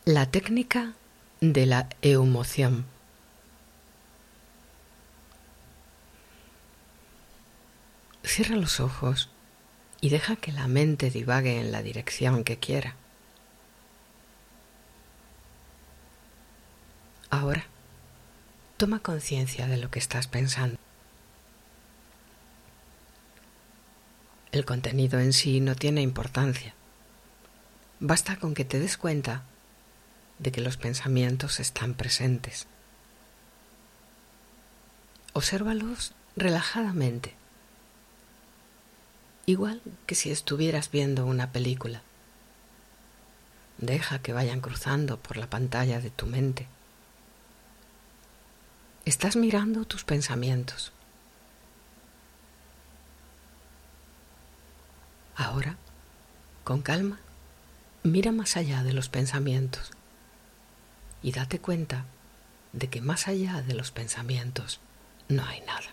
La técnica de la emoción. Cierra los ojos y deja que la mente divague en la dirección que quiera. Ahora, toma conciencia de lo que estás pensando. El contenido en sí no tiene importancia. Basta con que te des cuenta de que los pensamientos están presentes. Obsérvalos relajadamente, igual que si estuvieras viendo una película. Deja que vayan cruzando por la pantalla de tu mente. Estás mirando tus pensamientos. Ahora, con calma, mira más allá de los pensamientos y date cuenta de que más allá de los pensamientos no hay nada.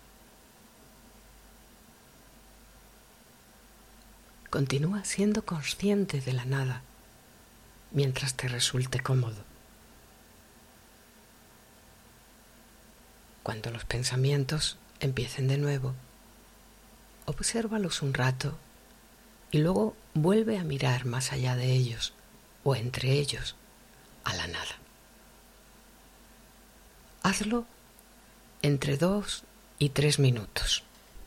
Continúa siendo consciente de la nada mientras te resulte cómodo. Cuando los pensamientos empiecen de nuevo, obsérvalos un rato y luego vuelve a mirar más allá de ellos o entre ellos a la nada. Hazlo entre 2 y 3 minutos.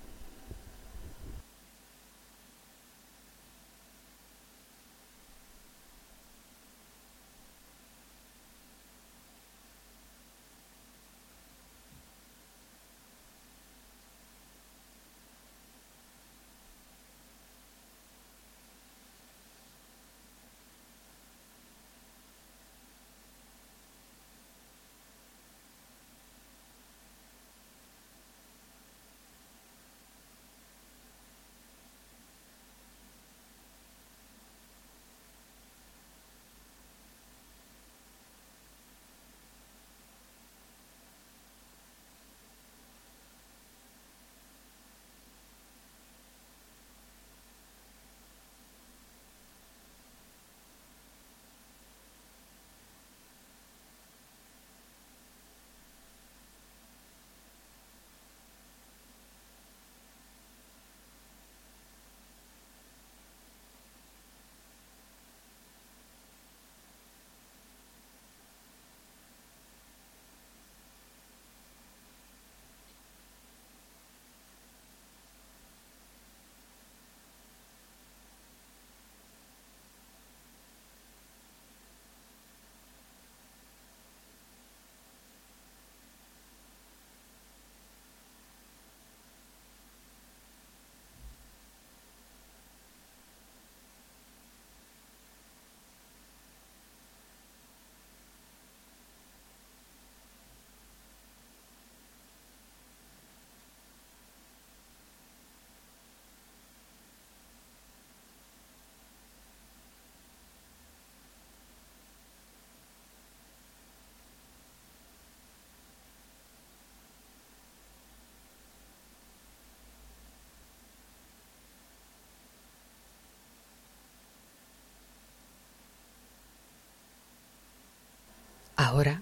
Ahora,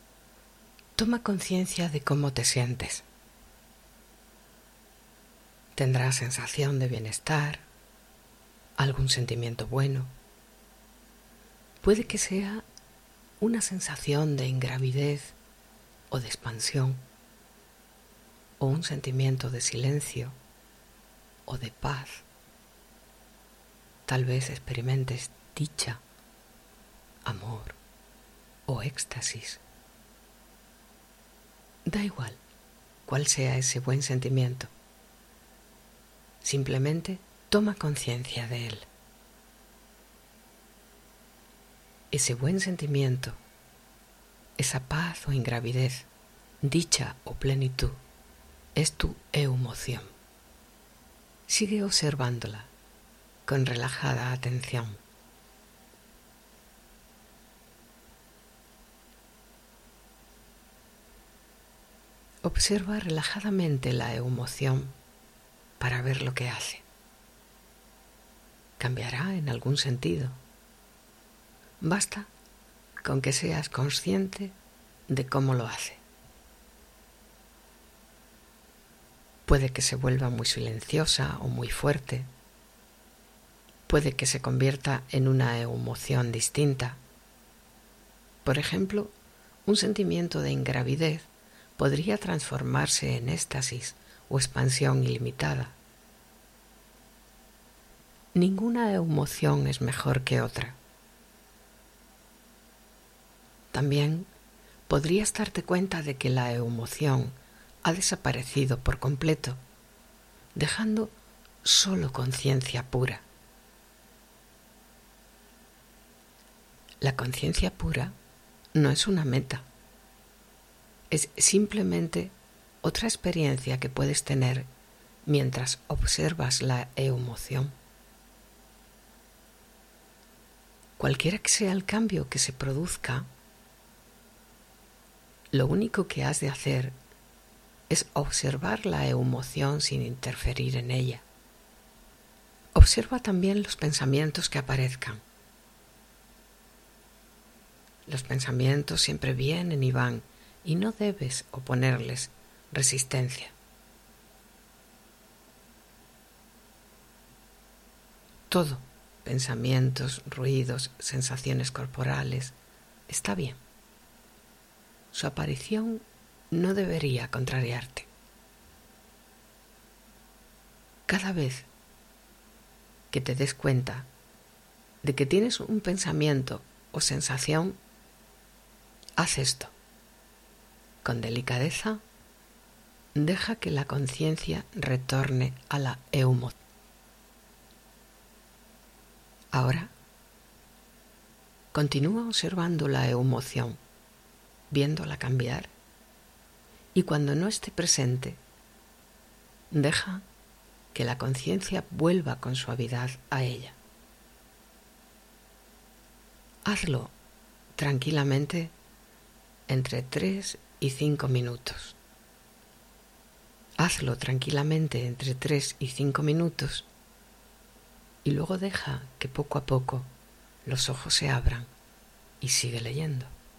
toma conciencia de cómo te sientes. Tendrás sensación de bienestar, algún sentimiento bueno. Puede que sea una sensación de ingravidez o de expansión, o un sentimiento de silencio o de paz. Tal vez experimentes dicha, amor o éxtasis. Da igual cuál sea ese buen sentimiento. Simplemente toma conciencia de él. Ese buen sentimiento, esa paz o ingravidez, dicha o plenitud, es tu emoción. Sigue observándola con relajada atención. Observa relajadamente la emoción para ver lo que hace. ¿Cambiará en algún sentido? Basta con que seas consciente de cómo lo hace. Puede que se vuelva muy silenciosa o muy fuerte. Puede que se convierta en una emoción distinta. Por ejemplo, un sentimiento de ingravidez podría transformarse en éxtasis o expansión ilimitada. Ninguna emoción es mejor que otra. También podrías darte cuenta de que la emoción ha desaparecido por completo, dejando solo conciencia pura. La conciencia pura no es una meta, es simplemente otra experiencia que puedes tener mientras observas la emoción. Cualquiera que sea el cambio que se produzca, lo único que has de hacer es observar la emoción sin interferir en ella. Observa también los pensamientos que aparezcan. Los pensamientos siempre vienen y van y no debes oponerles resistencia. Todo, pensamientos, ruidos, sensaciones corporales, está bien. Su aparición no debería contrariarte. Cada vez que te des cuenta de que tienes un pensamiento o sensación, haz esto. Con delicadeza, deja que la conciencia retorne a la emoción. Ahora, continúa observando la emoción, viéndola cambiar, y cuando no esté presente, deja que la conciencia vuelva con suavidad a ella. Hazlo tranquilamente entre 3 y 5 minutos. Hazlo tranquilamente entre 3 y 5 minutos y luego deja que poco a poco los ojos se abran y sigue leyendo.